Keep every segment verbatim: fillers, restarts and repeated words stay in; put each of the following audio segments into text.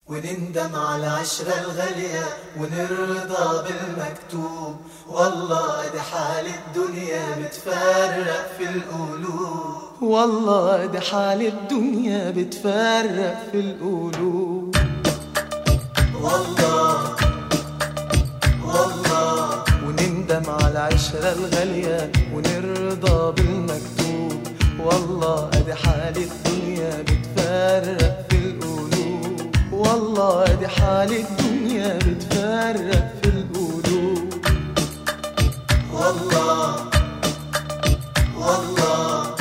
ونندم على العشرة الغالية ونرضى بالمكتوب. والله دي حال الدنيا بتفرق في القلوب. والله دي حال الدنيا بتفرق في القلوب. والله والله ونندم على العشرة الغالية ونرضى بالمكتوب. والله دي حال الدنيا بتفرق في القلوب. والله دي حال الدنيا بتفرق في القلوب. والله والله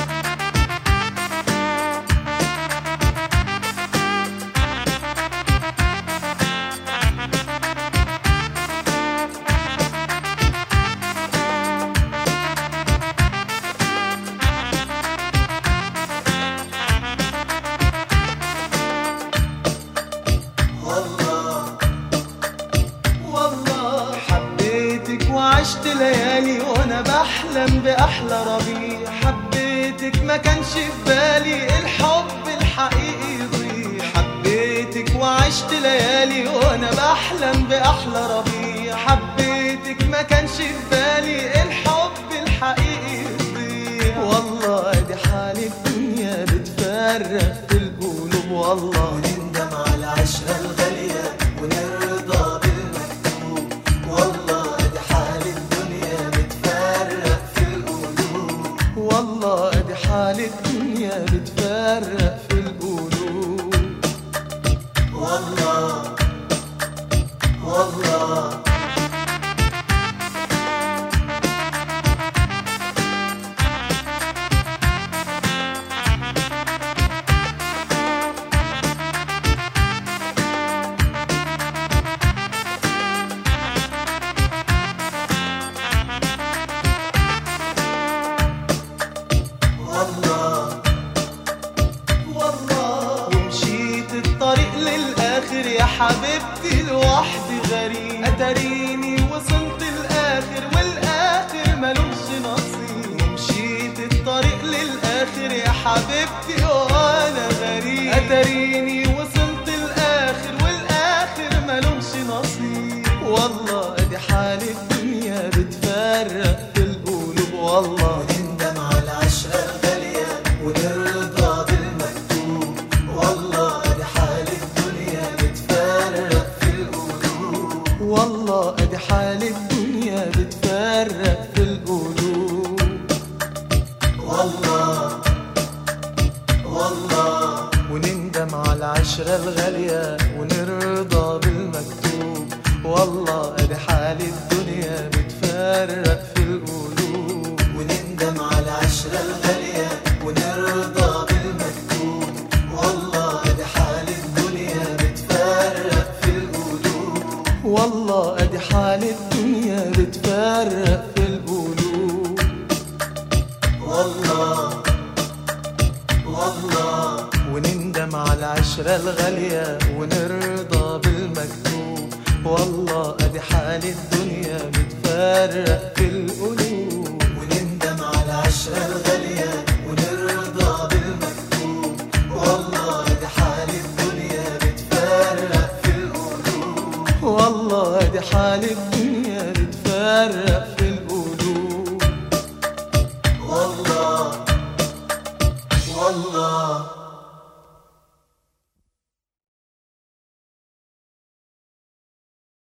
وعشت ليالي وانا بحلم باحلى ربيع. حبيتك ما كانش في بالي الحب الحقيقي يضيع. حبيتك وعشت ليالي وانا بحلم باحلى ربيع. حبيتك ما كانش في بالي الحب الحقيقي يضيع. والله دي حال الدنيا بتفرق في القلوب. والله ونندم على العشرة الغالية ونرضى بالمكتوب. والله دي حال الدنيا بتفرق في القلوب. والله دي حال الدنيا بتفرق في القلوب. والله والله للآخر يا حبيبتي لوحدي غريب. أتريني وصلت الآخر والآخر ملوش نصيب. ومشيت الطريق للآخر يا حبيبتي وأنا غريب. أتريني وصلت الآخر والآخر ملوش نصيب. والله دي حال الدنيا بتفرق في القلوب. والله ونندم على العشرة الغالية ونرضى بالمكتوب. والله دي حال الدنيا بتفرق في القلوب. والله دي حال الدنيا بتفرق في القلوب. والله والله ونندم على العشرة الغالية ونرضى بالمكتوب. والله دي حال الدنيا بتفرق في القلوب. ونندم على العشرة الغالية ونرضى بالمكتوب. والله دي حال الدنيا بتفرق في القلوب. والله دي حال الدنيا بتفرق في القلوب. والله والله ونندم على العشرة الغالية ونرضى بالمكتوب. والله دي حال الدنيا بتفرق في القلوب. ونندم على العشرة الغالية ونرضى بالمكتوب. والله دي حال الدنيا بتفرق في القلوب. والله دي حال الدنيا بتفرق